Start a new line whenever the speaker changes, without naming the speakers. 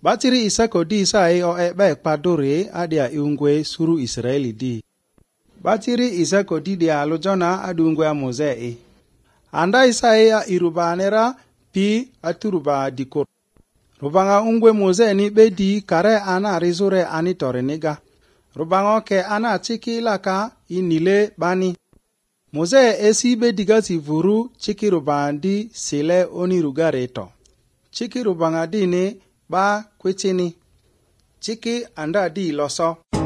Batiri isako di sai o ebe padore adia iungwe suru Israeli di. Batiri isako di dia alojona adungwe a Mose. Anda isai a irubanera pi aturuba dikor. Rubanga ungwe Mose ni bedi kare ana rizure anitore niga. Rubango ke ana chiki laka inile bani. Mose esi bediga si vuru chiki rubandi sile onirugareto. Chiki rubanga dini ba kwetini. Chiki anda di loso.